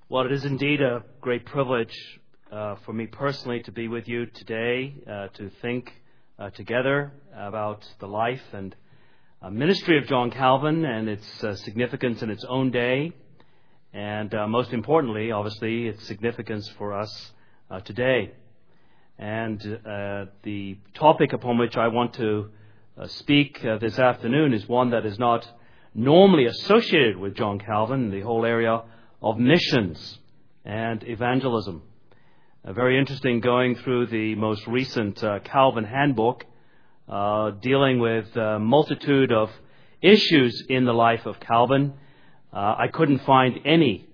Well, it is indeed a great privilege for me personally to be with you today, to think together about the life and ministry of John Calvin and its significance in its own day, and most importantly, obviously, its significance for us today. And the topic upon which I want to speak this afternoon is one that is not normally associated with John Calvin, the whole area of missions and evangelism. Very interesting going through the most recent Calvin handbook, dealing with a multitude of issues in the life of Calvin. I couldn't find any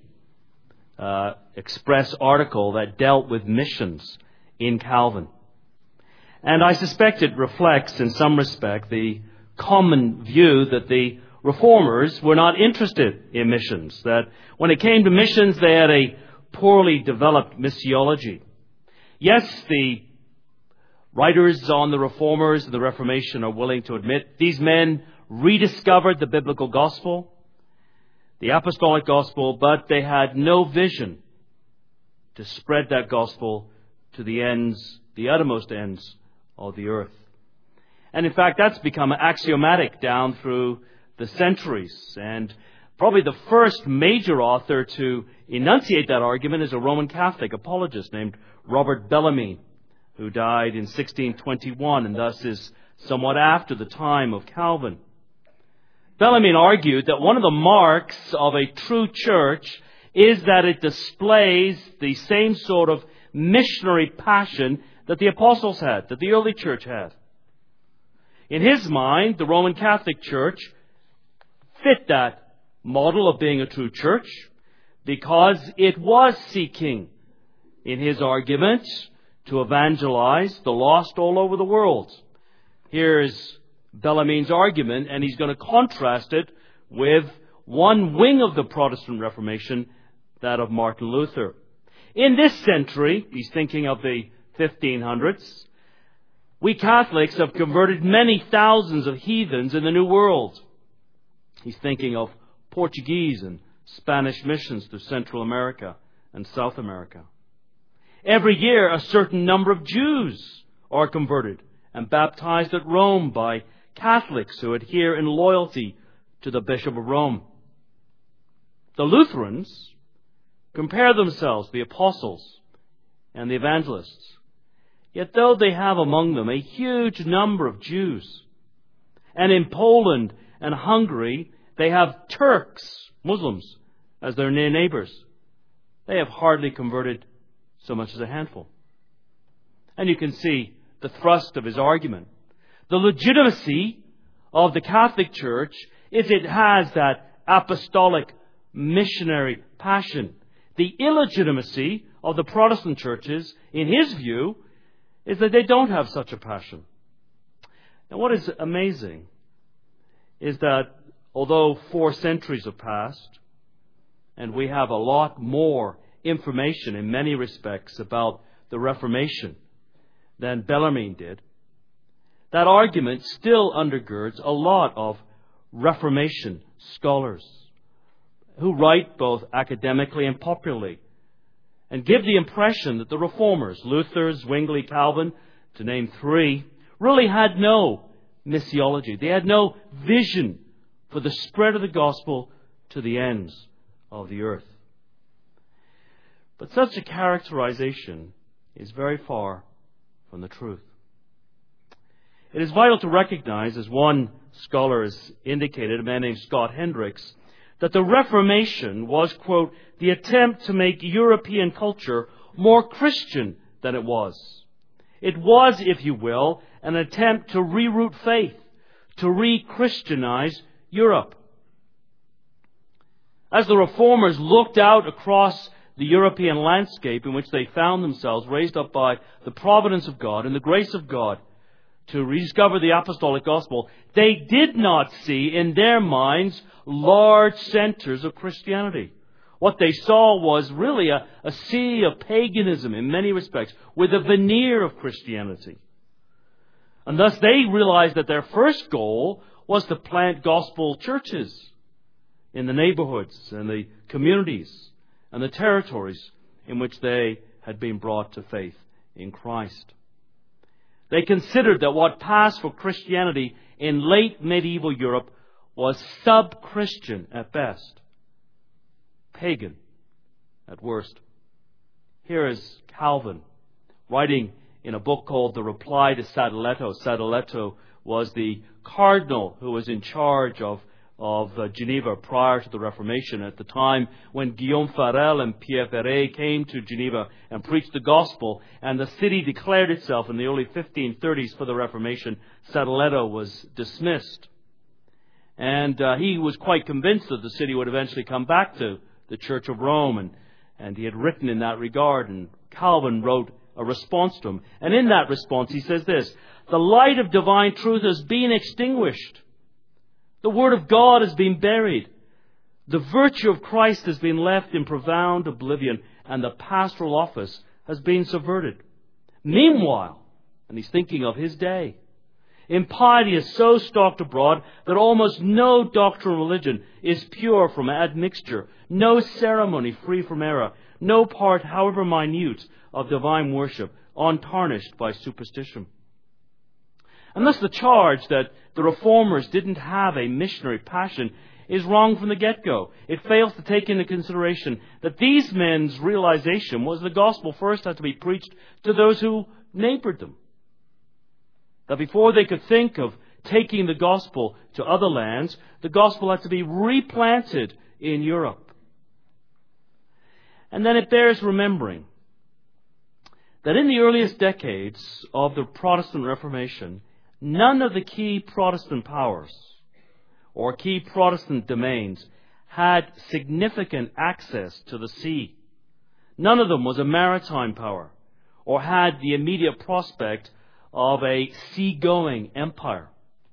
express article that dealt with missions in Calvin. And I suspect it reflects, in some respect, the common view that the Reformers were not interested in missions, that when it came to missions, they had a poorly developed missiology. Yes, the writers on the Reformers and the Reformation are willing to admit these men rediscovered the biblical gospel, the apostolic gospel, but they had no vision to spread that gospel to the ends, the uttermost ends of the earth. And in fact, that's become axiomatic down through the centuries. And probably the first major author to enunciate that argument is a Roman Catholic apologist named Robert Bellarmine, who died in 1621 and thus is somewhat after the time of Calvin. Bellarmine argued that one of the marks of a true church is that it displays the same sort of missionary passion that the apostles had, that the early church had. In his mind, the Roman Catholic Church fit that model of being a true church because it was seeking, in his argument, to evangelize the lost all over the world. Here's Bellarmine's argument, and he's going to contrast it with one wing of the Protestant Reformation, that of Martin Luther. In this century, he's thinking of the 1500s, we Catholics have converted many thousands of heathens in the New World. He's thinking of Portuguese and Spanish missions to Central America and South America. Every year, a certain number of Jews are converted and baptized at Rome by Catholics who adhere in loyalty to the Bishop of Rome. The Lutherans compare themselves to the apostles and the evangelists. Yet though they have among them a huge number of Jews, and in Poland and Hungary they have Turks, Muslims, as their near neighbors, they have hardly converted so much as a handful. And you can see the thrust of his argument. The legitimacy of the Catholic Church is it has that apostolic missionary passion. The illegitimacy of the Protestant churches, in his view, is that they don't have such a passion. Now, what is amazing is that although 4 centuries have passed, and we have a lot more information in many respects about the Reformation than Bellarmine did, that argument still undergirds a lot of Reformation scholars who write both academically and popularly and give the impression that the Reformers, Luther, Zwingli, Calvin, to name 3, really had no missiology. They had no vision for the spread of the gospel to the ends of the earth. But such a characterization is very far from the truth. It is vital to recognize, as one scholar has indicated, a man named Scott Hendricks, that the Reformation was, quote, the attempt to make European culture more Christian than it was. It was, if you will, an attempt to reroute faith, to re-Christianize Europe. As the Reformers looked out across the European landscape in which they found themselves, raised up by the providence of God and the grace of God to rediscover the apostolic gospel, they did not see in their minds large centers of Christianity. What they saw was really a sea of paganism in many respects, with a veneer of Christianity. And thus they realized that their first goal was to plant gospel churches in the neighborhoods and the communities and the territories in which they had been brought to faith in Christ. They considered that what passed for Christianity in late medieval Europe was sub-Christian at best, pagan at worst. Here is Calvin writing in a book called The Reply to Sadoleto. Sadoleto was the cardinal who was in charge of Geneva prior to the Reformation, at the time when Guillaume Farel and Pierre Perret came to Geneva and preached the gospel, and the city declared itself in the early 1530s for the Reformation. Sadoleto was dismissed. And he was quite convinced that the city would eventually come back to the Church of Rome, and he had written in that regard, and Calvin wrote a response to him. And in that response he says this: "The light of divine truth has been extinguished. The Word of God has been buried. The virtue of Christ has been left in profound oblivion, and the pastoral office has been subverted. Meanwhile," and he's thinking of his day, "impiety is so stalked abroad that almost no doctrinal religion is pure from admixture, no ceremony free from error, no part, however minute, of divine worship untarnished by superstition." And thus the charge that the Reformers didn't have a missionary passion is wrong from the get-go. It fails to take into consideration that these men's realization was the gospel first had to be preached to those who neighbored them. That before they could think of taking the gospel to other lands, the gospel had to be replanted in Europe. And then it bears remembering that in the earliest decades of the Protestant Reformation, none of the key Protestant powers or key Protestant domains had significant access to the sea. None of them was a maritime power or had the immediate prospect of a sea-going empire.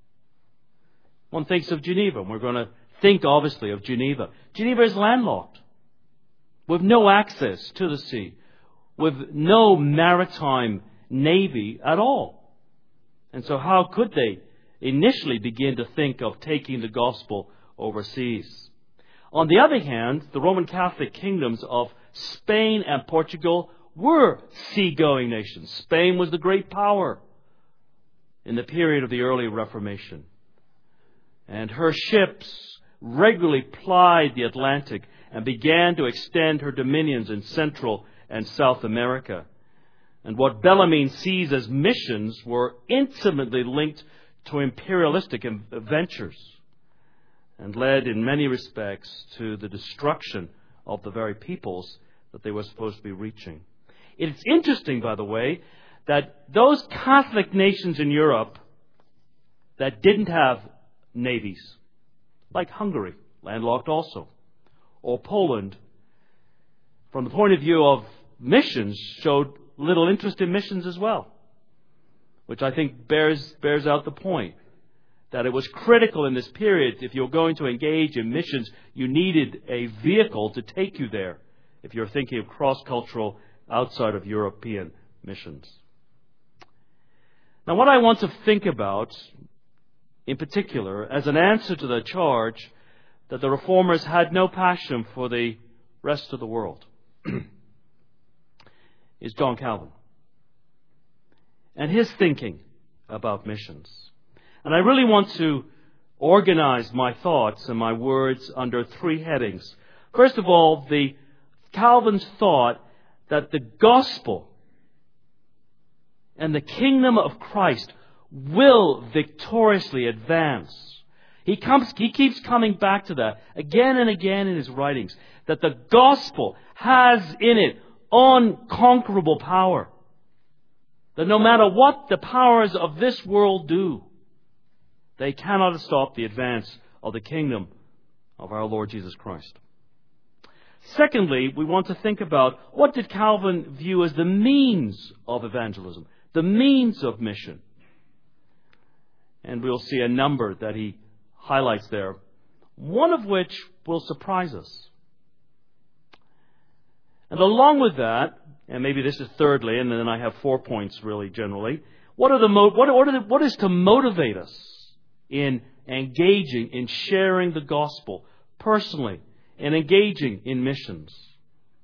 One thinks of Geneva. We're going to think, obviously, of Geneva. Geneva is landlocked, with no access to the sea, with no maritime navy at all. And so how could they initially begin to think of taking the gospel overseas? On the other hand, the Roman Catholic kingdoms of Spain and Portugal were sea-going nations. Spain was the great power in the period of the early Reformation. And her ships regularly plied the Atlantic and began to extend her dominions in Central and South America. And what Bellarmine sees as missions were intimately linked to imperialistic ventures and led in many respects to the destruction of the very peoples that they were supposed to be reaching. It's interesting, by the way, that those Catholic nations in Europe that didn't have navies, like Hungary, landlocked also, or Poland, from the point of view of missions, showed little interest in missions as well, which I think bears out the point that it was critical in this period. If you're going to engage in missions, you needed a vehicle to take you there if you're thinking of cross-cultural, outside of European missions. Now, what I want to think about in particular as an answer to the charge that the Reformers had no passion for the rest of the world is John Calvin and his thinking about missions. And I really want to organize my thoughts and my words under three headings. First of all, Calvin's thought that the gospel and the kingdom of Christ will victoriously advance. He keeps coming back to that again and again in his writings, that the gospel has in it unconquerable power. That no matter what the powers of this world do, they cannot stop the advance of the kingdom of our Lord Jesus Christ. Secondly, we want to think about what did Calvin view as the means of evangelism, the means of mission. And we'll see a number that he highlights there, one of which will surprise us. And along with that, and maybe this is thirdly, and then I have 4 points really generally, what is to motivate us in engaging, in sharing the gospel personally, and engaging in missions?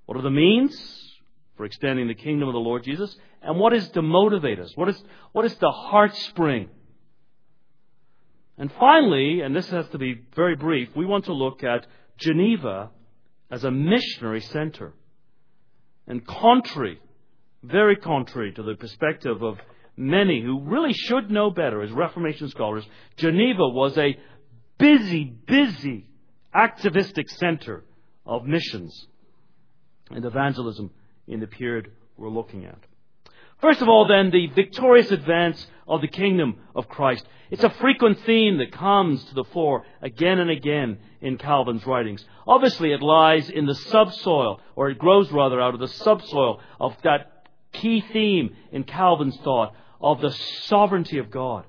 What are the means for extending the kingdom of the Lord Jesus? And what is to motivate us? What is the heartspring? And finally, and this has to be very brief, we want to look at Geneva as a missionary center. And very contrary to the perspective of many who really should know better as Reformation scholars, Geneva was a busy activistic center of missions and evangelism in the period we're looking at. First of all, then, the victorious advance of the kingdom of Christ. It's a frequent theme that comes to the fore again and again in Calvin's writings. Obviously, it lies in the subsoil, or it grows rather out of the subsoil of that key theme in Calvin's thought of the sovereignty of God.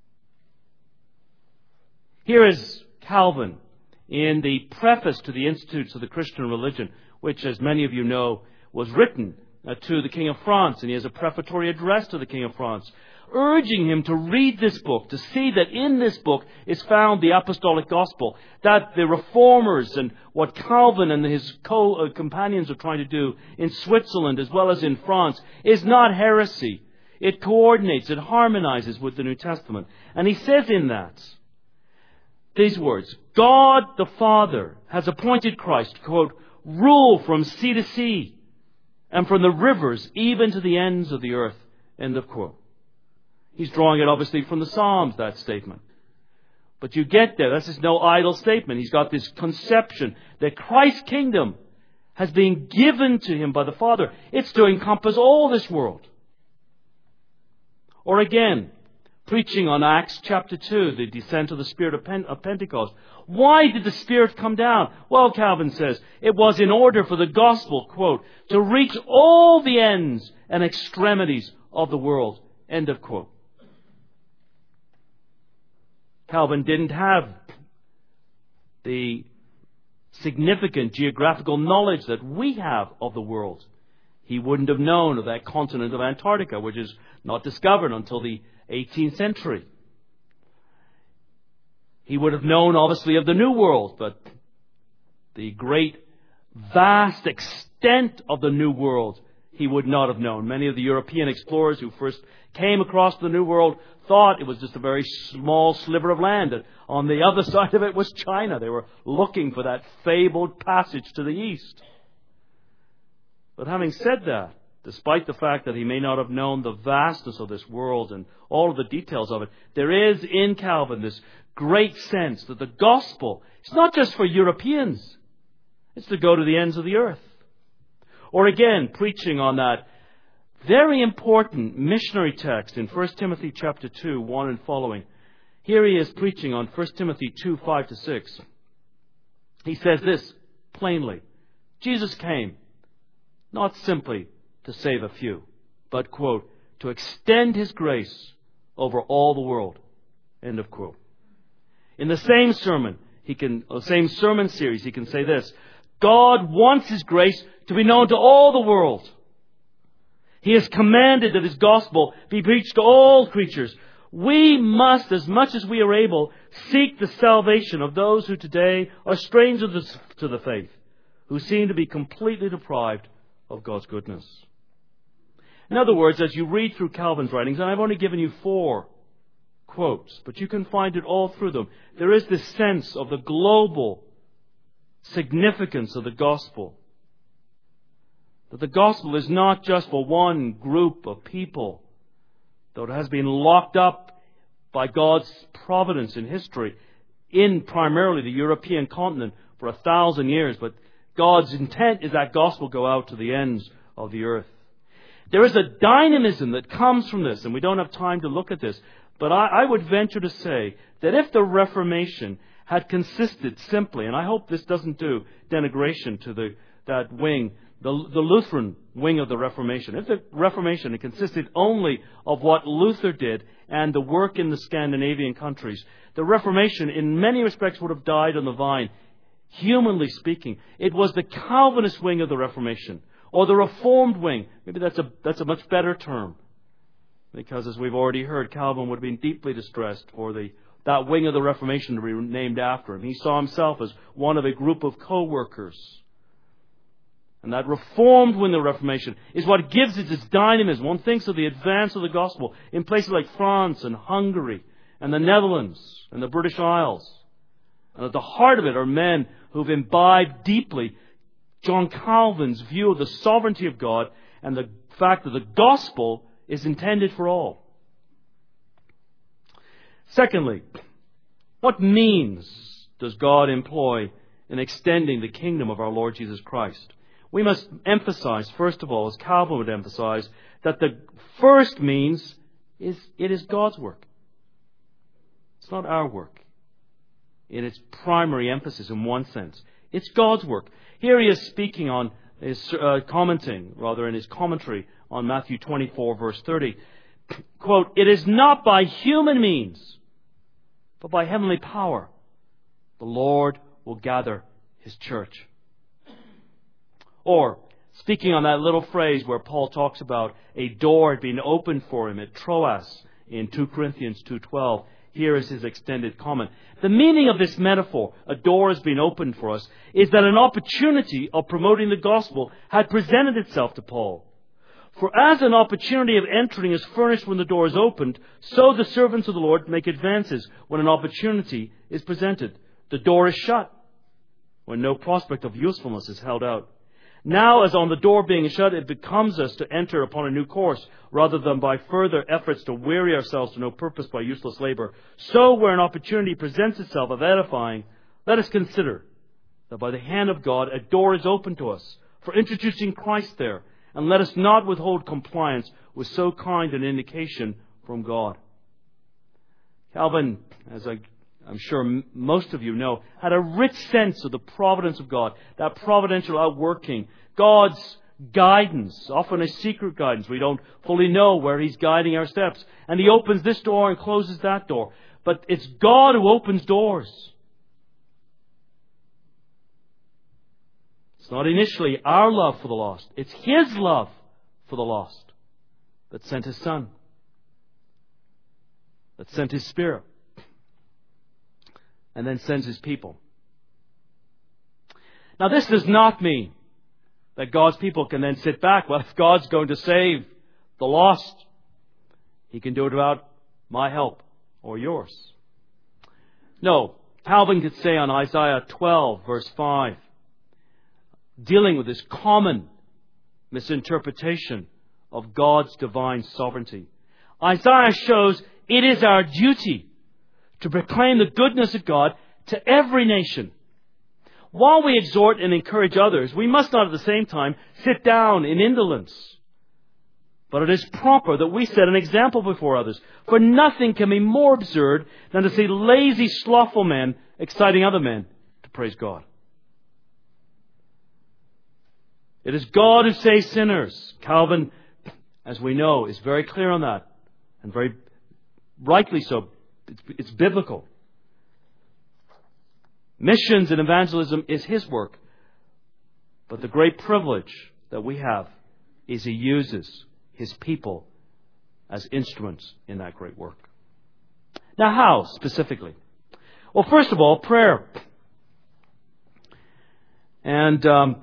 Here is Calvin in the preface to the Institutes of the Christian Religion, which, as many of you know, was written to the King of France, and he has a prefatory address to the King of France, urging him to read this book, to see that in this book is found the apostolic gospel, that the reformers and what Calvin and his companions are trying to do in Switzerland as well as in France is not heresy. It coordinates, it harmonizes with the New Testament. And he says in that, these words, God the Father has appointed Christ, quote, rule from sea to sea, and from the rivers even to the ends of the earth. End of quote. He's drawing it obviously from the Psalms, that statement. But you get there. This is no idle statement. He's got this conception that Christ's kingdom has been given to him by the Father. It's to encompass all this world. Or again, preaching on Acts chapter 2, the descent of the Spirit of Pentecost. Why did the Spirit come down? Well, Calvin says, it was in order for the gospel, quote, to reach all the ends and extremities of the world. End of quote. Calvin didn't have the significant geographical knowledge that we have of the world. He wouldn't have known of that continent of Antarctica, which is not discovered until the 18th century. He would have known, obviously, of the New World, but the great, vast extent of the New World he would not have known. Many of the European explorers who first came across the New World thought it was just a very small sliver of land, and on the other side of it was China. They were looking for that fabled passage to the east. But having said that, despite the fact that he may not have known the vastness of this world and all of the details of it, there is in Calvin this great sense that the gospel is not just for Europeans. It's to go to the ends of the earth. Or again, preaching on that very important missionary text in 1 Timothy chapter 2, 1 and following. Here he is preaching on 1 Timothy 2, 5 to 6. He says this plainly. Jesus came not simply to save a few, but, quote, to extend His grace over all the world. End of quote. In the same sermon series, he can say this. God wants His grace to be known to all the world. He has commanded that His gospel be preached to all creatures. We must, as much as we are able, seek the salvation of those who today are strangers to the faith, who seem to be completely deprived of God's goodness. In other words, as you read through Calvin's writings, and I've only given you 4 quotes, but you can find it all through them, there is this sense of the global significance of the gospel. That the gospel is not just for one group of people, though it has been locked up by God's providence in history in primarily the European continent for 1,000 years, but God's intent is that gospel go out to the ends of the earth. There is a dynamism that comes from this, and we don't have time to look at this, but I would venture to say that if the Reformation had consisted simply, and I hope this doesn't do denigration to that wing, the Lutheran wing of the Reformation, if the Reformation had consisted only of what Luther did and the work in the Scandinavian countries, the Reformation in many respects would have died on the vine. Humanly speaking, it was the Calvinist wing of the Reformation, or the Reformed wing. Maybe that's a much better term, because as we've already heard, Calvin would have been deeply distressed for that wing of the Reformation to be named after him. He saw himself as one of a group of co-workers And that reformed within the Reformation is what gives it its dynamism. One thinks of the advance of the gospel in places like France and Hungary and the Netherlands and the British Isles. And at the heart of it are men who've imbibed deeply John Calvin's view of the sovereignty of God and the fact that the gospel is intended for all. Secondly, what means does God employ in extending the kingdom of our Lord Jesus Christ? We must emphasize, first of all, as Calvin would emphasize, that the first means is it is God's work. It's not our work in its primary emphasis in one sense. It's God's work. Here he is speaking on his in his commentary on Matthew 24 verse 30. Quote, "It is not by human means, but by heavenly power, the Lord will gather His church." Or, speaking on that little phrase where Paul talks about a door had been opened for him at Troas in 2 Corinthians 2:12, here is his extended comment. The meaning of this metaphor, a door has been opened for us, is that an opportunity of promoting the gospel had presented itself to Paul. For as an opportunity of entering is furnished when the door is opened, so the servants of the Lord make advances when an opportunity is presented. The door is shut when no prospect of usefulness is held out. Now, as on the door being shut, it becomes us to enter upon a new course, rather than by further efforts to weary ourselves to no purpose by useless labor. So, where an opportunity presents itself of edifying, let us consider that by the hand of God a door is open to us for introducing Christ there, and let us not withhold compliance with so kind an indication from God. Calvin, as I'm sure most of you know, had a rich sense of the providence of God, that providential outworking, God's guidance, often a secret guidance. We don't fully know where He's guiding our steps. And He opens this door and closes that door. But it's God who opens doors. It's not initially our love for the lost. It's His love for the lost that sent His Son, that sent His Spirit, and then sends His people. Now, this does not mean that God's people can then sit back. Well, if God's going to save the lost, He can do it without my help or yours. No, Calvin could say on Isaiah 12, verse 5, dealing with this common misinterpretation of God's divine sovereignty. Isaiah shows it is our duty to proclaim the goodness of God to every nation. While we exhort and encourage others, we must not at the same time sit down in indolence. But it is proper that we set an example before others. For nothing can be more absurd than to see lazy, slothful men exciting other men to praise God. It is God who saves sinners. Calvin, as we know, is very clear on that, and very rightly so. It's biblical. Missions and evangelism is His work. But the great privilege that we have is He uses His people as instruments in that great work. Now, how specifically? Well, first of all, prayer. And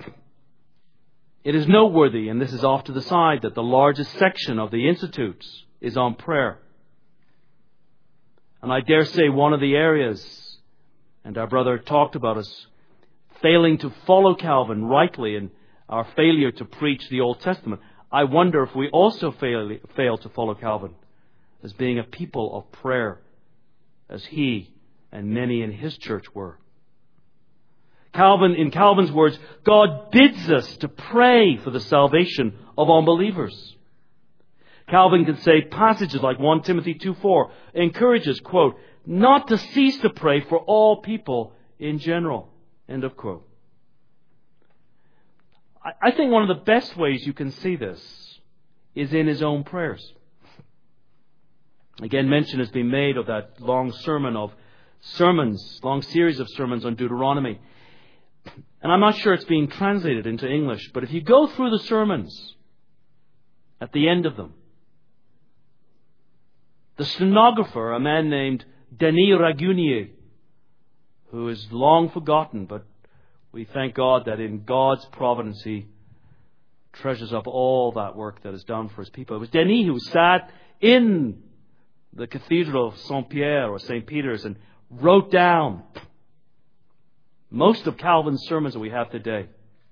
it is noteworthy, and this is off to the side, that the largest section of the Institutes is on prayer. And I dare say one of the areas, and our brother talked about us failing to follow Calvin rightly in our failure to preach the Old Testament. I wonder if we also fail to follow Calvin as being a people of prayer, as he and many in his church were. In Calvin's words, God bids us to pray for the salvation of unbelievers. Calvin can say passages like 1 Timothy 2:4 encourages, quote, not to cease to pray for all people in general, end of quote. I think one of the best ways you can see this is in his own prayers. Again, mention has been made of that long series of sermons on Deuteronomy. And I'm not sure it's being translated into English, but if you go through the sermons, at the end of them, the stenographer, a man named Denis Raguenier, who is long forgotten, but we thank God that in God's providence He treasures up all that work that is done for his people. It was Denis who sat in the Cathedral of Saint-Pierre or St. Peter's and wrote down most of Calvin's sermons that we have today.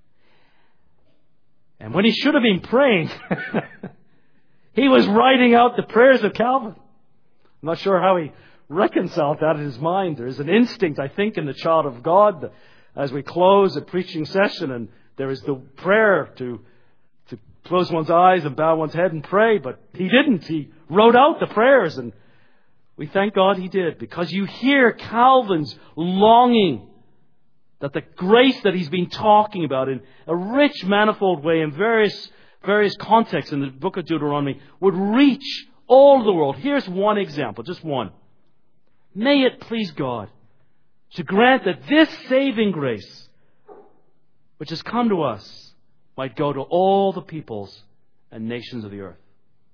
And when he should have been praying, he was writing out the prayers of Calvin. I'm not sure how he reconciled that in his mind. There is an instinct, I think, in the child of God as we close a preaching session, and there is the prayer to close one's eyes and bow one's head and pray, but he didn't. He wrote out the prayers, and we thank God he did, because you hear Calvin's longing that the grace that he's been talking about in a rich, manifold way in various contexts in the book of Deuteronomy would reach all the world. Here's one example, just one. May it please God to grant that this saving grace, which has come to us, might go to all the peoples and nations of the earth.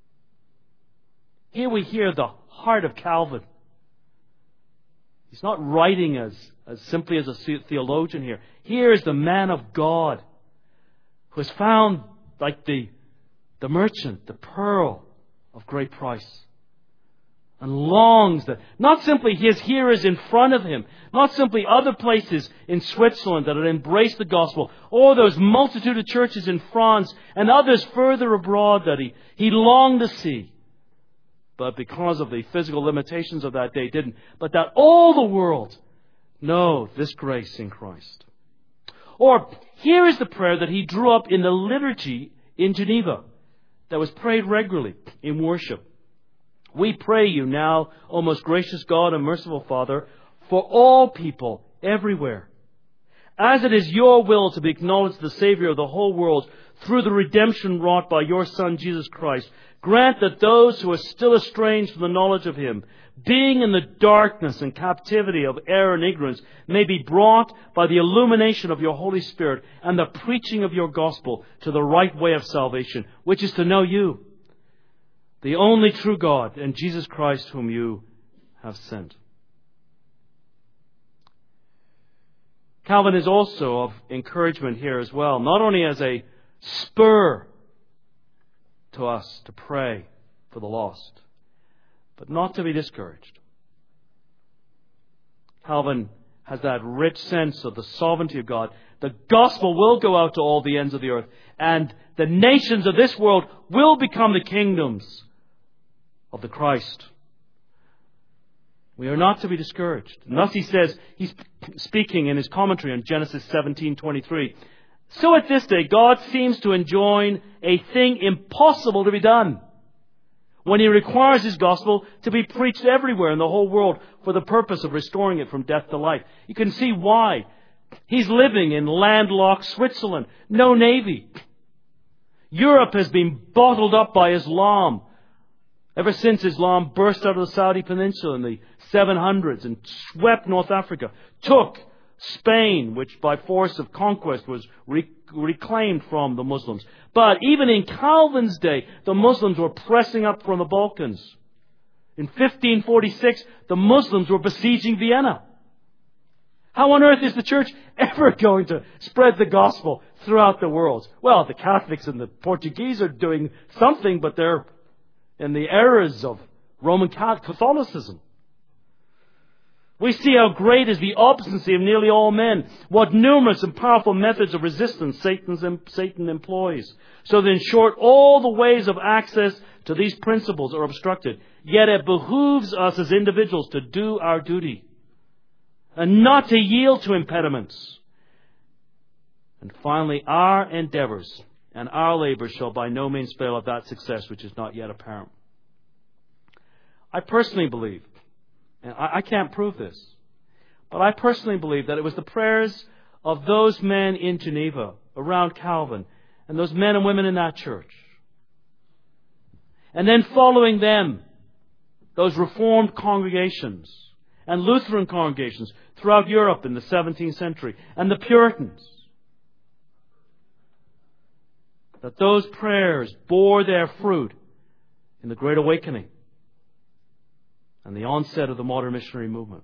Here we hear the heart of Calvin. He's not writing as simply as a theologian here. Here is the man of God who has found, like the merchant, the pearl of great price, and longs that not simply his hearers in front of him, not simply other places in Switzerland that had embraced the gospel, or those multitude of churches in France and others further abroad that he longed to see, but because of the physical limitations of that day didn't, but that all the world know this grace in Christ. Or here is the prayer that he drew up in the liturgy in Geneva that was prayed regularly in worship. We pray you now, O most gracious God and merciful Father, for all people everywhere, as it is your will to be acknowledged the Savior of the whole world through the redemption wrought by your Son Jesus Christ, grant that those who are still estranged from the knowledge of Him, being in the darkness and captivity of error and ignorance, may be brought by the illumination of your Holy Spirit and the preaching of your gospel to the right way of salvation, which is to know you, the only true God, and Jesus Christ whom you have sent. Calvin is also of encouragement here as well, not only as a spur to us to pray for the lost, but not to be discouraged. Calvin has that rich sense of the sovereignty of God. The gospel will go out to all the ends of the earth, and the nations of this world will become the kingdoms of the Christ. We are not to be discouraged. And thus he says, he's speaking in his commentary on Genesis 17:23. So at this day, God seems to enjoin a thing impossible to be done when He requires His gospel to be preached everywhere in the whole world for the purpose of restoring it from death to life. You can see why. He's living in landlocked Switzerland. No navy. Europe has been bottled up by Islam ever since Islam burst out of the Saudi Peninsula in the 700s and swept North Africa, took Spain, which by force of conquest was reclaimed from the Muslims. But even in Calvin's day, the Muslims were pressing up from the Balkans. In 1546, the Muslims were besieging Vienna. How on earth is the church ever going to spread the gospel throughout the world? Well, the Catholics and the Portuguese are doing something, but they're in the errors of Roman Catholicism. We see how great is the obstinacy of nearly all men, what numerous and powerful methods of resistance Satan employs, so that in short, all the ways of access to these principles are obstructed. Yet it behooves us as individuals to do our duty and not to yield to impediments. And finally, our endeavors and our labors shall by no means fail of that success which is not yet apparent. I personally believe, and I can't prove this, but I personally believe that it was the prayers of those men in Geneva around Calvin and those men and women in that church, and then following them, those Reformed congregations and Lutheran congregations throughout Europe in the 17th century, and the Puritans, that those prayers bore their fruit in the Great Awakening and the onset of the modern missionary movement.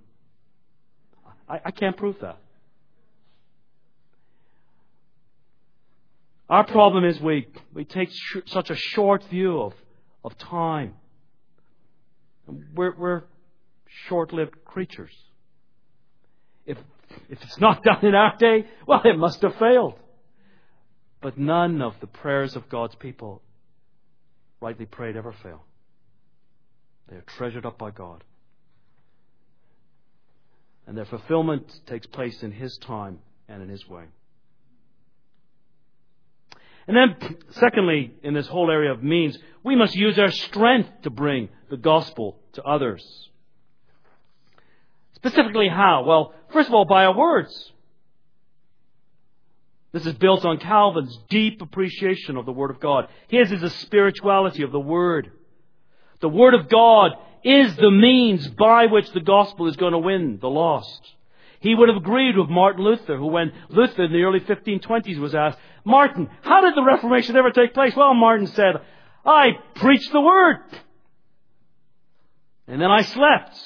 I can't prove that. Our problem is we take such a short view of time. We're short-lived creatures. If it's not done in our day, well, it must have failed. But none of the prayers of God's people, rightly prayed, ever fail. They are treasured up by God. And their fulfillment takes place in His time and in His way. And then, secondly, in this whole area of means, we must use our strength to bring the gospel to others. Specifically how? Well, first of all, by our words. This is built on Calvin's deep appreciation of the Word of God. His is a spirituality of the Word. The Word of God is the means by which the gospel is going to win the lost. He would have agreed with Martin Luther, who when Luther in the early 1520s was asked, Martin, how did the Reformation ever take place? Well, Martin said, I preached the Word. And then I slept.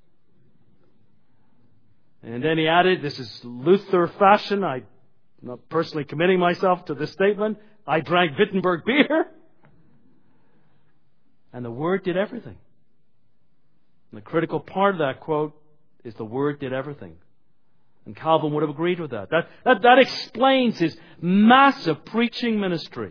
And then he added, this is Luther fashion, I'm not personally committing myself to this statement, I drank Wittenberg beer. And the Word did everything. And the critical part of that quote is the Word did everything. And Calvin would have agreed with that. That explains his massive preaching ministry.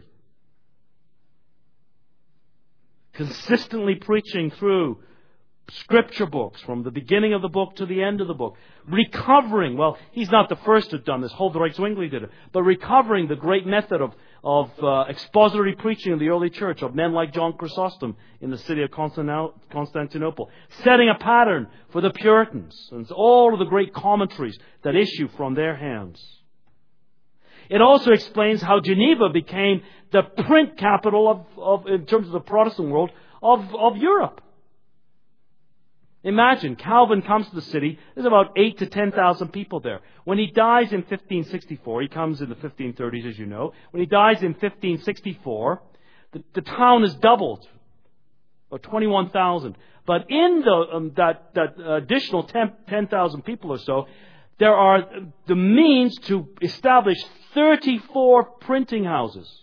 Consistently preaching through Scripture books, from the beginning of the book to the end of the book. Recovering, well, he's not the first to have done this, Huldrych Zwingli did it, but recovering the great method of expository preaching in the early church, of men like John Chrysostom in the city of Constantinople. Setting a pattern for the Puritans, and all of the great commentaries that issue from their hands. It also explains how Geneva became the print capital of in terms of the Protestant world, of Europe. Imagine, Calvin comes to the city, there's about 8,000 to 10,000 people there. When he dies in 1564, he comes in the 1530s, as you know. When he dies in 1564, the town is doubled, or 21,000. But in that additional 10,000 people or so, there are the means to establish 34 printing houses.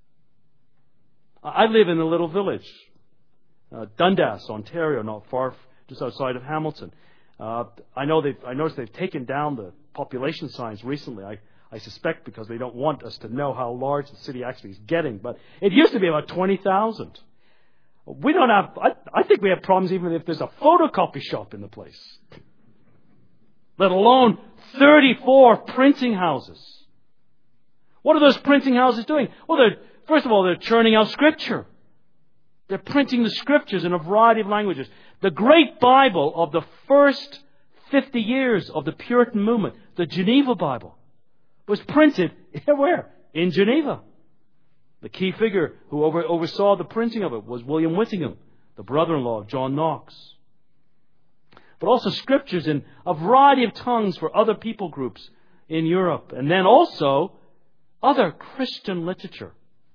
I live in a little village, Dundas, Ontario, not far just outside of Hamilton. I noticed they've taken down the population signs recently. I suspect because they don't want us to know how large the city actually is getting. But it used to be about 20,000. We don't have. I think we have problems even if there's a photocopy shop in the place. Let alone 34 printing houses. What are those printing houses doing? Well, first of all, they're churning out Scripture. They're printing the Scriptures in a variety of languages. The great Bible of the first 50 years of the Puritan movement, the Geneva Bible, was printed where? In Geneva. The key figure who oversaw the printing of it was William Whittingham, the brother-in-law of John Knox. But also Scriptures in a variety of tongues for other people groups in Europe. And then also other Christian literature.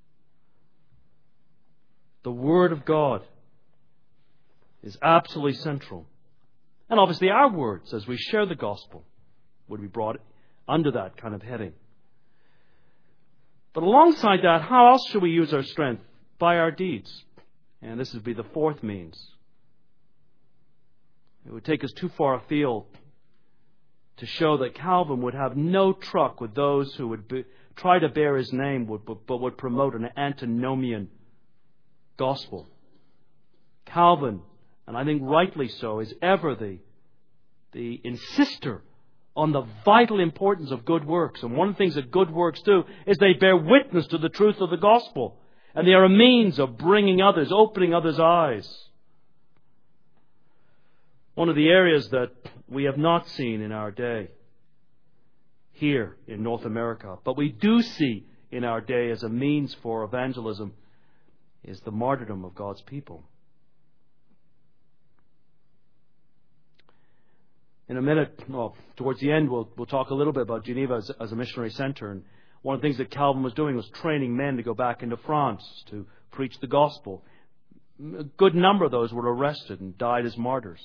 The Word of God is absolutely central. And obviously our words, as we share the gospel, would be brought under that kind of heading. But alongside that, how else should we use our strength? By our deeds. And this would be the fourth means. It would take us too far afield to show that Calvin would have no truck with those who would try to bear his name, but would promote an antinomian gospel. Calvin, and I think rightly so, is ever the insister on the vital importance of good works. And one of the things that good works do is they bear witness to the truth of the gospel. And they are a means of bringing others, opening others' eyes. One of the areas that we have not seen in our day here in North America, but we do see in our day as a means for evangelism, is the martyrdom of God's people. In a minute, towards the end, we'll talk a little bit about Geneva as a missionary center. And one of the things that Calvin was doing was training men to go back into France to preach the gospel. A good number of those were arrested and died as martyrs.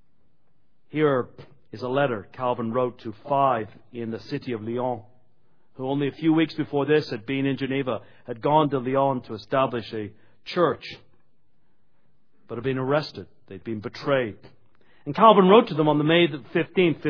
Here is a letter Calvin wrote to 5 in the city of Lyon who only a few weeks before this had been in Geneva, had gone to Lyon to establish a church, but had been arrested. They'd been betrayed. And Calvin wrote to them on the May 15th,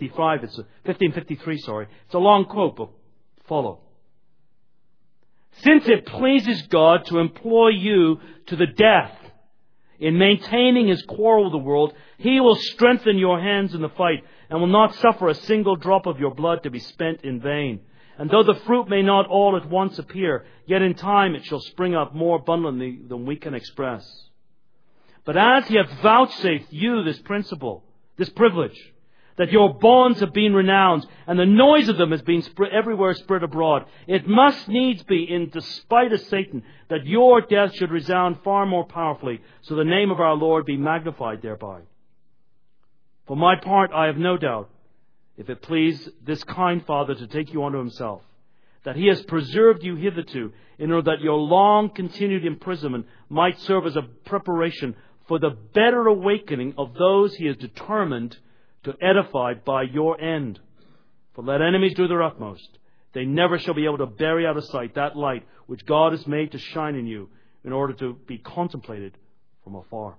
1553, sorry. It's a long quote, but follow. Since it pleases God to employ you to the death in maintaining His quarrel with the world, He will strengthen your hands in the fight and will not suffer a single drop of your blood to be spent in vain. And though the fruit may not all at once appear, yet in time it shall spring up more abundantly than we can express. But as He hath vouchsafed you this principle, this privilege, that your bonds have been renounced, and the noise of them has been everywhere spread abroad, it must needs be, in despite of Satan, that your death should resound far more powerfully, so the name of our Lord be magnified thereby. For my part, I have no doubt, if it please this kind Father to take you unto Himself, that He has preserved you hitherto, in order that your long continued imprisonment might serve as a preparation for the better awakening of those He has determined to edify by your end. For let enemies do their utmost, they never shall be able to bury out of sight that light which God has made to shine in you, in order to be contemplated from afar.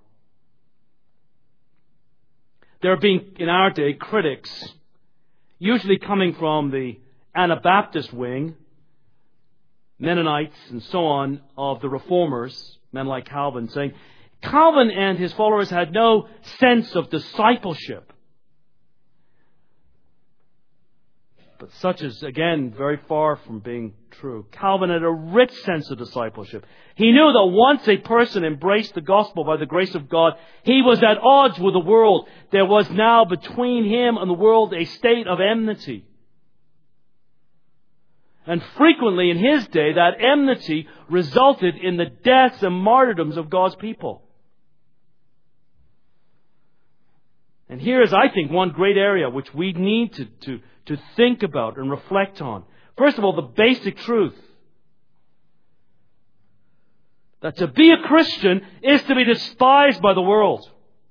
There have been, in our day, critics, usually coming from the Anabaptist wing, Mennonites and so on, of the Reformers, men like Calvin, saying Calvin and his followers had no sense of discipleship. But such is, again, very far from being true. Calvin had a rich sense of discipleship. He knew that once a person embraced the gospel by the grace of God, he was at odds with the world. There was now between him and the world a state of enmity. And frequently in his day, that enmity resulted in the deaths and martyrdoms of God's people. And here is, I think, one great area which we need to think about and reflect on. First of all, the basic truth that to be a Christian is to be despised by the world.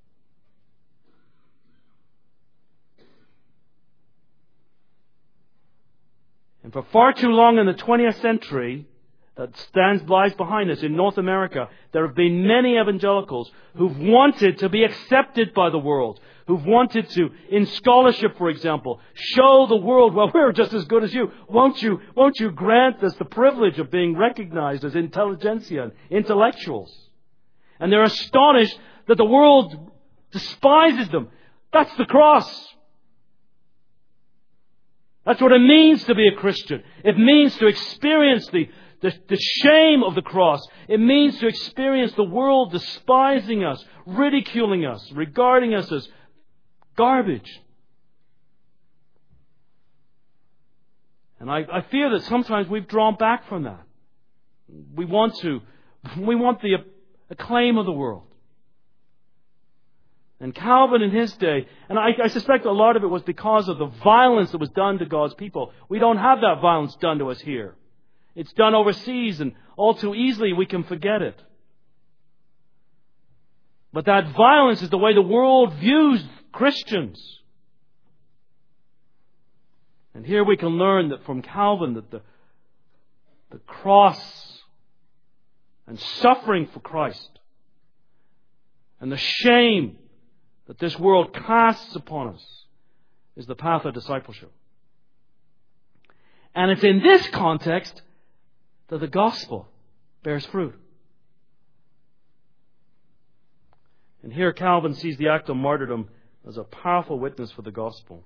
And for far too long in the 20th century, that lies behind us in North America, there have been many evangelicals who've wanted to be accepted by the world, who've wanted to, in scholarship, for example, show the world, well, we're just as good as you. Won't you grant us the privilege of being recognized as intelligentsia, intellectuals? And they're astonished that the world despises them. That's the cross. That's what it means to be a Christian. It means to experience the shame of the cross. It means to experience the world despising us, ridiculing us, regarding us as garbage. And I fear that sometimes we've drawn back from that. We want the acclaim of the world. And Calvin in his day, and I suspect a lot of it was because of the violence that was done to God's people. We don't have that violence done to us here. It's done overseas, and all too easily we can forget it. But that violence is the way the world views Christians. And here we can learn that from Calvin that the cross and suffering for Christ and the shame that this world casts upon us is the path of discipleship. And it's in this context that the gospel bears fruit. And here Calvin sees the act of martyrdom as a powerful witness for the gospel.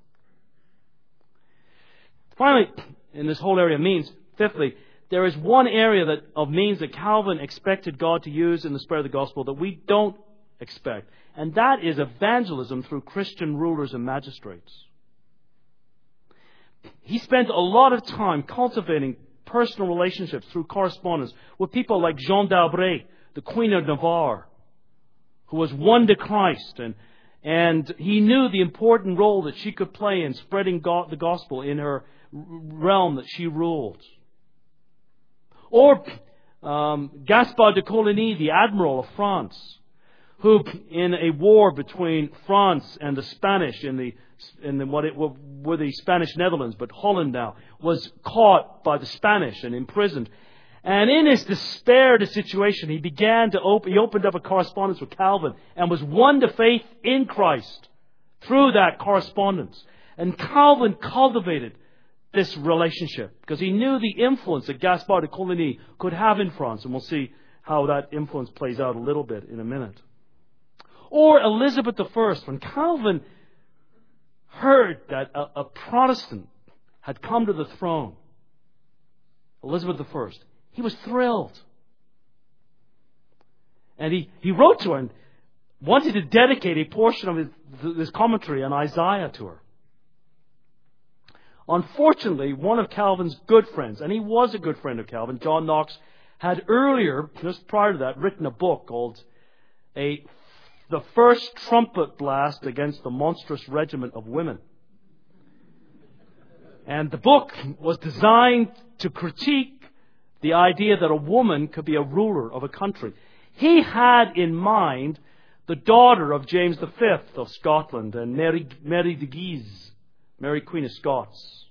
Finally, in this whole area of means, fifthly, there is one area of means that Calvin expected God to use in the spread of the gospel that we don't expect. And that is evangelism through Christian rulers and magistrates. He spent a lot of time cultivating personal relationships through correspondence with people like Jeanne d'Albret, the Queen of Navarre, who was won to Christ, and he knew the important role that she could play in spreading the gospel in her realm that she ruled. Or Gaspard de Coligny, the Admiral of France, who, in a war between France and the Spanish in the what it were the Spanish Netherlands, but Holland now, was caught by the Spanish and imprisoned. And in his despair of the situation, he opened up a correspondence with Calvin and was won to faith in Christ through that correspondence. And Calvin cultivated this relationship because he knew the influence that Gaspard de Coligny could have in France. And we'll see how that influence plays out a little bit in a minute. Or Elizabeth I, when Calvin heard that a Protestant had come to the throne, Elizabeth I, he was thrilled. And he wrote to her and wanted to dedicate a portion of his commentary on Isaiah to her. Unfortunately, one of Calvin's good friends, and he was a good friend of Calvin, John Knox, had earlier, just prior to that, written a book called The First Trumpet Blast Against the Monstrous Regiment of Women. And the book was designed to critique the idea that a woman could be a ruler of a country. He had in mind the daughter of James V of Scotland and Mary de Guise, Mary Queen of Scots.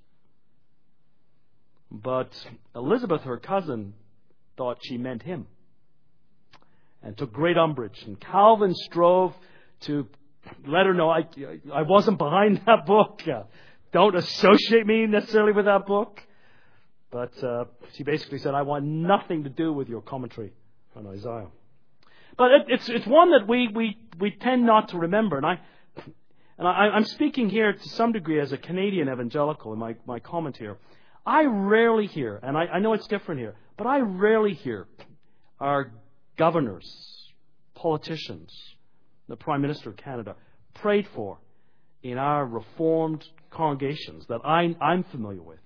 But Elizabeth, her cousin, thought she meant him and took great umbrage. And Calvin strove to let her know, I wasn't behind that book. Don't associate me necessarily with that book. But she basically said, I want nothing to do with your commentary on Isaiah. But it's one that we tend not to remember. And I'm speaking here to some degree as a Canadian evangelical in my comment here. I rarely hear, and I know it's different here, but I rarely hear our governors, politicians, the Prime Minister of Canada prayed for in our Reformed congregations that I'm familiar with.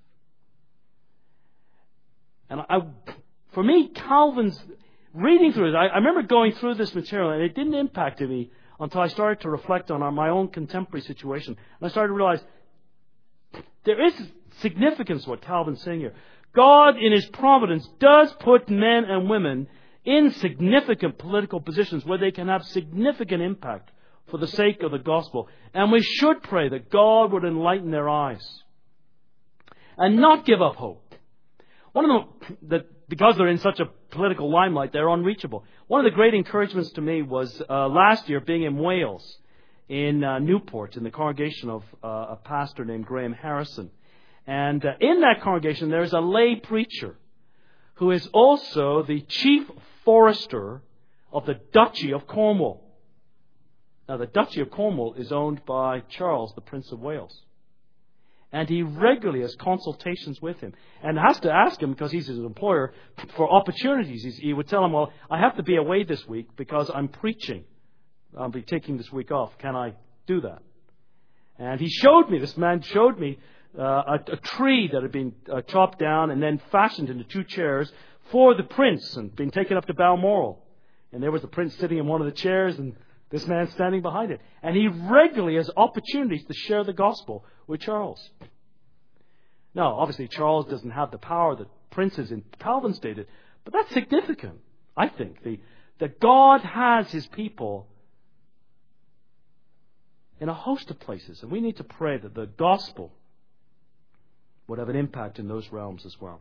And for me, Calvin's reading through it, I remember going through this material, and it didn't impact me until I started to reflect on my own contemporary situation. And I started to realize there is significance to what Calvin's saying here. God, in His providence, does put men and women in significant political positions where they can have significant impact for the sake of the gospel. And we should pray that God would enlighten their eyes and not give up hope. One of them, that because they're in such a political limelight, they're unreachable. One of the great encouragements to me was last year being in Wales, in Newport, in the congregation of a pastor named Graham Harrison. And in that congregation, there's a lay preacher who is also the chief forester of the Duchy of Cornwall. Now, the Duchy of Cornwall is owned by Charles, the Prince of Wales. And he regularly has consultations with him and has to ask him, because he's his employer, for opportunities. He would tell him, well, I have to be away this week because I'm preaching. I'll be taking this week off. Can I do that? And this man showed me a tree that had been chopped down and then fashioned into 2 chairs for the prince and been taken up to Balmoral. And there was the prince sitting in one of the chairs and this man standing behind it. And he regularly has opportunities to share the gospel with Charles. Now, obviously, Charles doesn't have the power that princes in Calvin's day did, but that's significant, I think, that God has His people in a host of places. And we need to pray that the gospel would have an impact in those realms as well.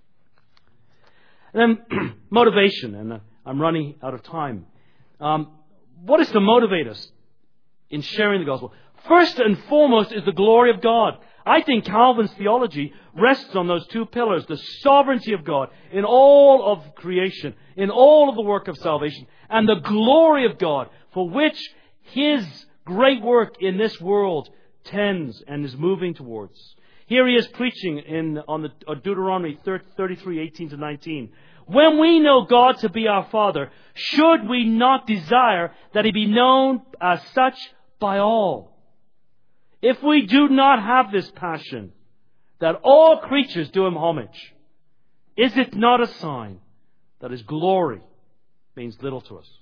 And then motivation, and I'm running out of time. What is to motivate us in sharing the gospel? First and foremost is the glory of God. I think Calvin's theology rests on those 2 pillars: the sovereignty of God in all of creation, in all of the work of salvation, and the glory of God for which His great work in this world tends and is moving towards. Here he is preaching on Deuteronomy 33:18-19. When we know God to be our Father, should we not desire that He be known as such by all? If we do not have this passion, that all creatures do Him homage, is it not a sign that His glory means little to us?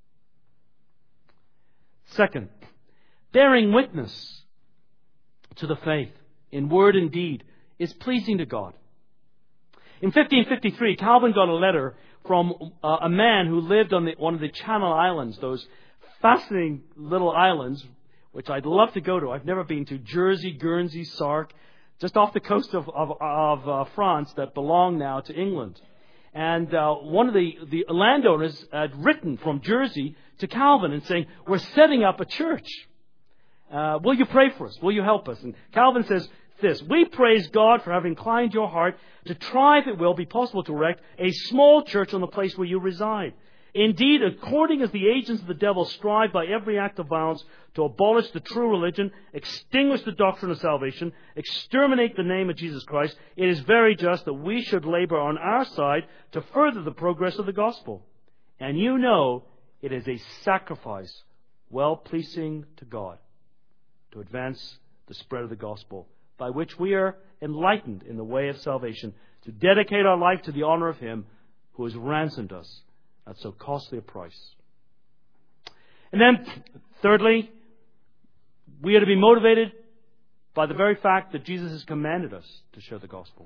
Second, bearing witness to the faith in word and deed is pleasing to God. In 1553, Calvin got a letter from a man who lived on one of the Channel Islands, those fascinating little islands, which I'd love to go to. I've never been to Jersey, Guernsey, Sark, just off the coast of France that belong now to England. And one of the landowners had written from Jersey to Calvin and saying, we're setting up a church. Will you pray for us? Will you help us? And Calvin says this, we praise God for having inclined your heart to try if it will be possible to erect a small church on the place where you reside. Indeed, according as the agents of the devil strive by every act of violence to abolish the true religion, extinguish the doctrine of salvation, exterminate the name of Jesus Christ, it is very just that we should labor on our side to further the progress of the gospel. And you know it is a sacrifice well-pleasing to God to advance the spread of the gospel, by which we are enlightened in the way of salvation, to dedicate our life to the honor of Him who has ransomed us at so costly a price. And then, thirdly, we are to be motivated by the very fact that Jesus has commanded us to share the gospel.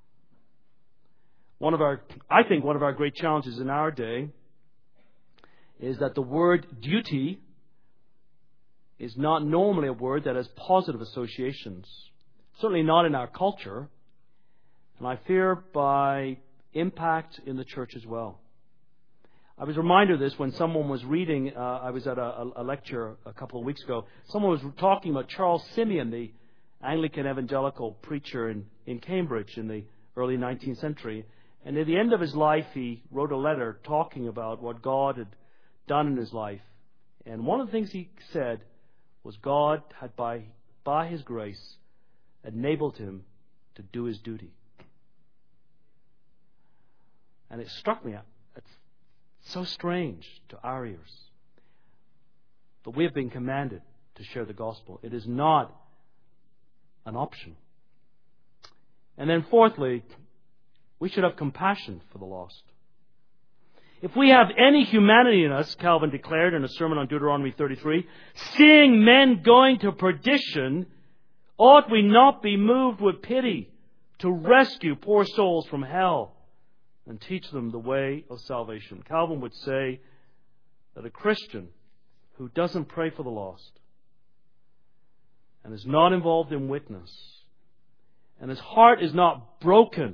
I think one of our great challenges in our day is that the word duty is not normally a word that has positive associations. Certainly not in our culture. And I fear by impact in the church as well. I was reminded of this when someone was reading, I was at a lecture a couple of weeks ago. Someone was talking about Charles Simeon, the Anglican evangelical preacher in Cambridge in the early 19th century. And at the end of his life, he wrote a letter talking about what God had done in his life. And one of the things he said was God had, by His grace, enabled him to do his duty. And it struck me, it's so strange to our ears. But we have been commanded to share the gospel. It is not an option. And then fourthly, we should have compassion for the lost. If we have any humanity in us, Calvin declared in a sermon on Deuteronomy 33, seeing men going to perdition, ought we not be moved with pity to rescue poor souls from hell and teach them the way of salvation? Calvin would say that a Christian who doesn't pray for the lost and is not involved in witness and his heart is not broken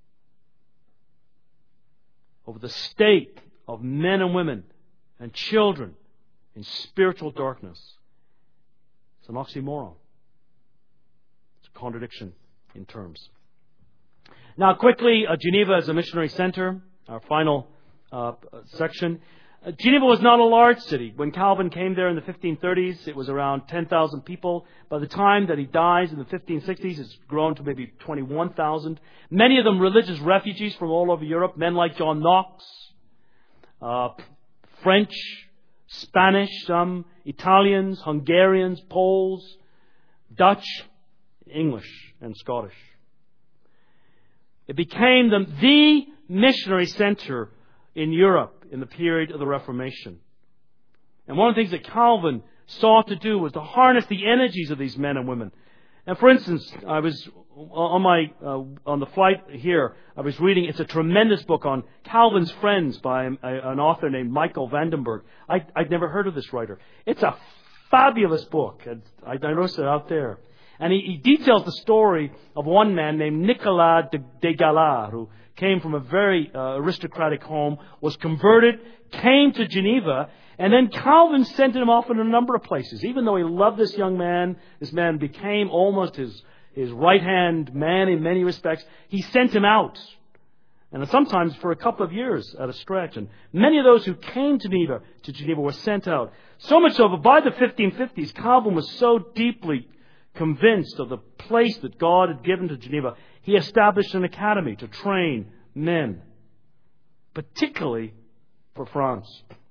over the state of men and women and children in spiritual darkness, it's an oxymoron. It's a contradiction in terms. Now, quickly, Geneva as a missionary center, our final section. Geneva was not a large city. When Calvin came there in the 1530s, it was around 10,000 people. By the time that he dies in the 1560s, it's grown to maybe 21,000. Many of them religious refugees from all over Europe, men like John Knox, French, Spanish, some Italians, Hungarians, Poles, Dutch, English, and Scottish. It became the missionary center in Europe in the period of the Reformation. And one of the things that Calvin sought to do was to harness the energies of these men and women. And for instance, I was on the flight here, I was reading, it's a tremendous book on Calvin's Friends by an author named Michael Vandenberg. I'd never heard of this writer. It's a fabulous book. I noticed it out there. And he details the story of one man named Nicolas de Galard, who came from a very aristocratic home, was converted, came to Geneva, and then Calvin sent him off in a number of places. Even though he loved this young man, this man became almost his right-hand man in many respects, he sent him out. And sometimes for a couple of years at a stretch. And many of those who came to Geneva were sent out. So much so that by the 1550s, Calvin was so deeply convinced of the place that God had given to Geneva, he established an academy to train men, particularly for France.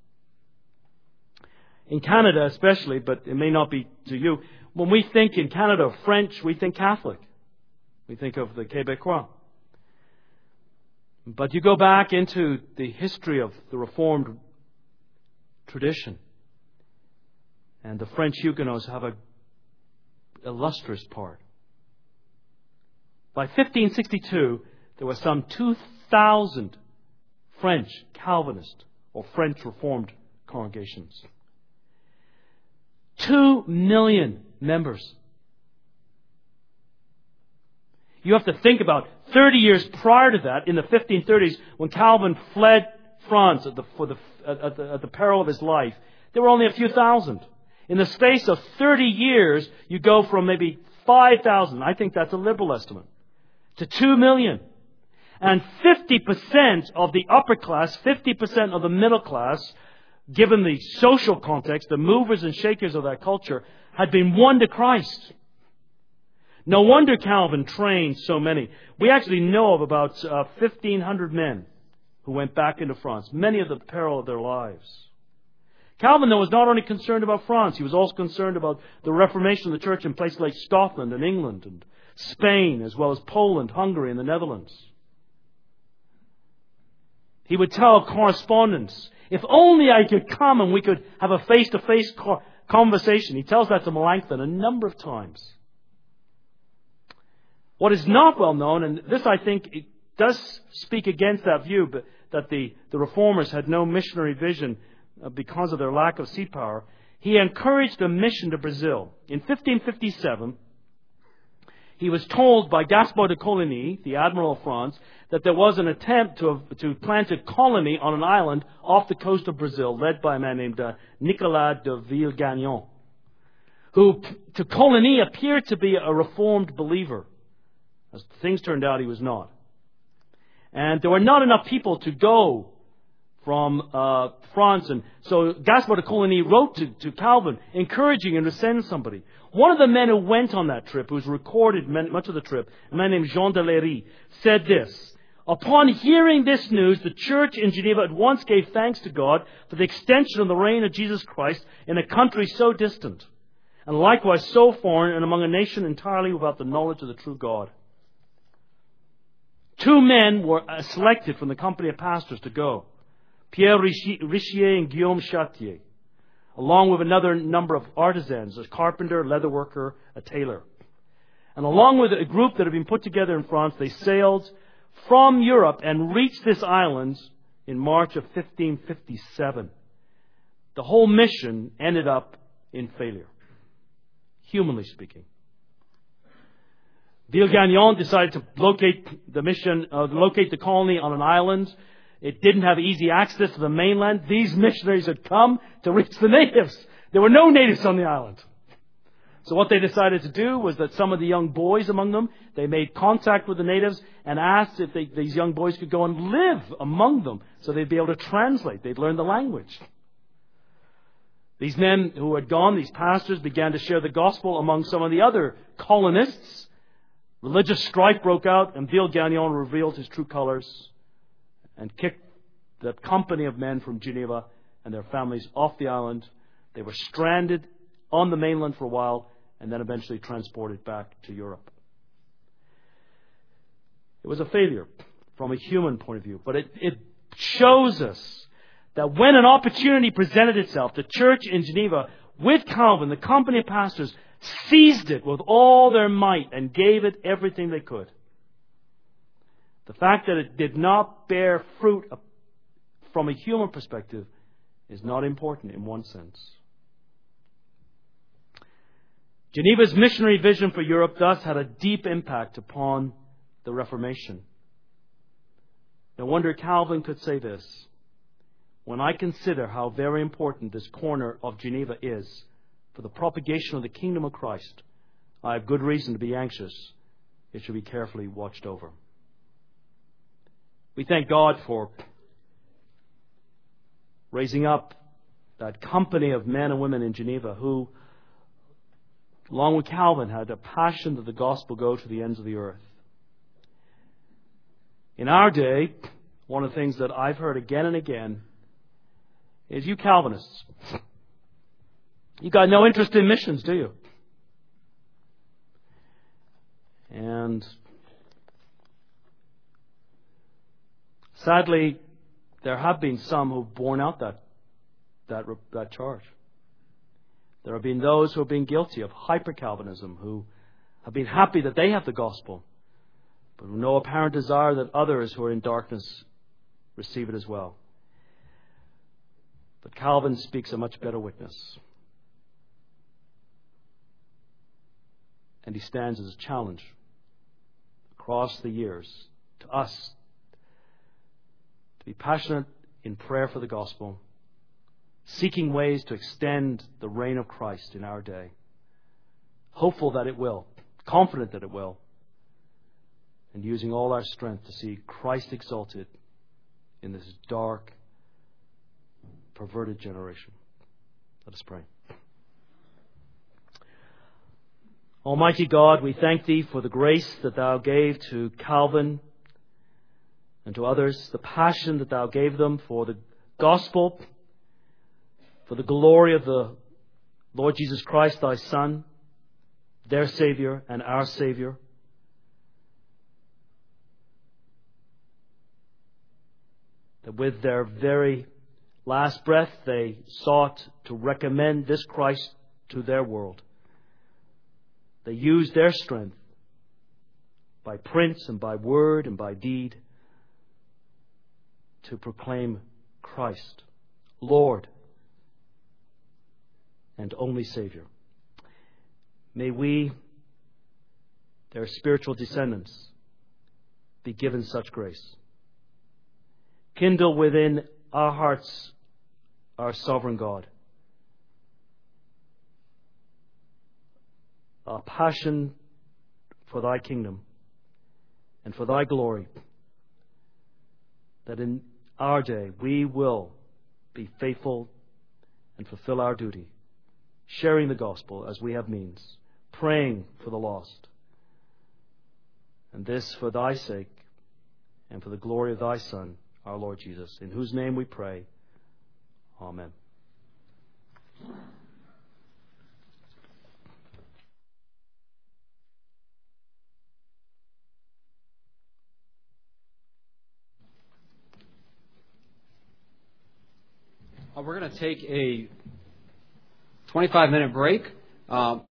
In Canada especially, but it may not be to you, when we think in Canada of French, we think Catholic. We think of the Québécois. But you go back into the history of the Reformed tradition, and the French Huguenots have a illustrious part. By 1562, there were some 2,000 French Calvinist or French Reformed congregations. 2 million members. You have to think about 30 years prior to that, in the 1530s, when Calvin fled France at the peril of his life, there were only a few thousand. In the space of 30 years, you go from maybe 5,000, I think that's a liberal estimate, to 2 million. And 50% of the upper class, 50% of the middle class, given the social context, the movers and shakers of that culture, had been won to Christ. No wonder Calvin trained so many. We actually know of about 1,500 men who went back into France, many at the peril of their lives. Calvin, though, was not only concerned about France, he was also concerned about the reformation of the church in places like Scotland and England and Spain, as well as Poland, Hungary, and the Netherlands. He would tell correspondents, if only I could come and we could have a face-to-face conversation. He tells that to Melanchthon a number of times. What is not well known, and this I think it does speak against that view, but that the reformers had no missionary vision because of their lack of sea power, he encouraged a mission to Brazil. In 1557, he was told by Gaspard de Coligny, the Admiral of France, that there was an attempt to plant a colony on an island off the coast of Brazil, led by a man named Nicolas de Villegagnon, who to Coligny appeared to be a reformed believer. As things turned out, he was not. And there were not enough people to go from France. And so Gaspard de Coligny wrote to Calvin, encouraging him to send somebody. One of the men who went on that trip, who was recorded much of the trip, a man named Jean de Léry, said this: upon hearing this news, the church in Geneva at once gave thanks to God for the extension of the reign of Jesus Christ in a country so distant, and likewise so foreign, and among a nation entirely without the knowledge of the true God. 2 men were selected from the company of pastors to go: Pierre Richier and Guillaume Chartier, along with another number of artisans, a carpenter, leather worker, a tailor. And along with a group that had been put together in France, they sailed from Europe and reached this island in March of 1557. The whole mission ended up in failure, humanly speaking. Villegagnon decided to locate the colony on an island. It didn't have easy access to the mainland. These missionaries had come to reach the natives. There were no natives on the island. So what they decided to do was that some of the young boys among them, they made contact with the natives and asked if these young boys could go and live among them so they'd be able to translate. They'd learn the language. These men who had gone, these pastors, began to share the gospel among some of the other colonists. Religious strife broke out, and Villegagnon revealed his true colors and kicked the company of men from Geneva and their families off the island. They were stranded on the mainland for a while and then eventually transported back to Europe. It was a failure from a human point of view, but it shows us that when an opportunity presented itself, the church in Geneva, with Calvin, the company of pastors, seized it with all their might and gave it everything they could. The fact that it did not bear fruit from a human perspective is not important in one sense. Geneva's missionary vision for Europe thus had a deep impact upon the Reformation. No wonder Calvin could say this: when I consider how very important this corner of Geneva is for the propagation of the kingdom of Christ, I have good reason to be anxious. It should be carefully watched over. We thank God for raising up that company of men and women in Geneva who, along with Calvin, had a passion that the gospel go to the ends of the earth. In our day, one of the things that I've heard again and again is, you Calvinists, you got no interest in missions, do you? And sadly, there have been some who've borne out that charge. There have been those who have been guilty of hyper-Calvinism, who have been happy that they have the gospel, but with no apparent desire that others who are in darkness receive it as well. But Calvin speaks a much better witness. And he stands as a challenge across the years to us to be passionate in prayer for the gospel, seeking ways to extend the reign of Christ in our day, hopeful that it will, confident that it will, and using all our strength to see Christ exalted in this dark, perverted generation. Let us pray. Almighty God, we thank Thee for the grace that Thou gave to Calvin and to others, the passion that Thou gave them for the gospel, for the glory of the Lord Jesus Christ, Thy Son, their Savior and our Savior. That with their very last breath they sought to recommend this Christ to their world. They used their strength by print and by word and by deed to proclaim Christ, Lord and only Savior. May we, their spiritual descendants, be given such grace. Kindle within our hearts our sovereign God, a passion for Thy kingdom and for Thy glory, that in our day we will be faithful and fulfill our duty, sharing the gospel as we have means, praying for the lost. And this for Thy sake and for the glory of Thy Son, our Lord Jesus, in whose name we pray. Amen. We're going to take a 25-minute break.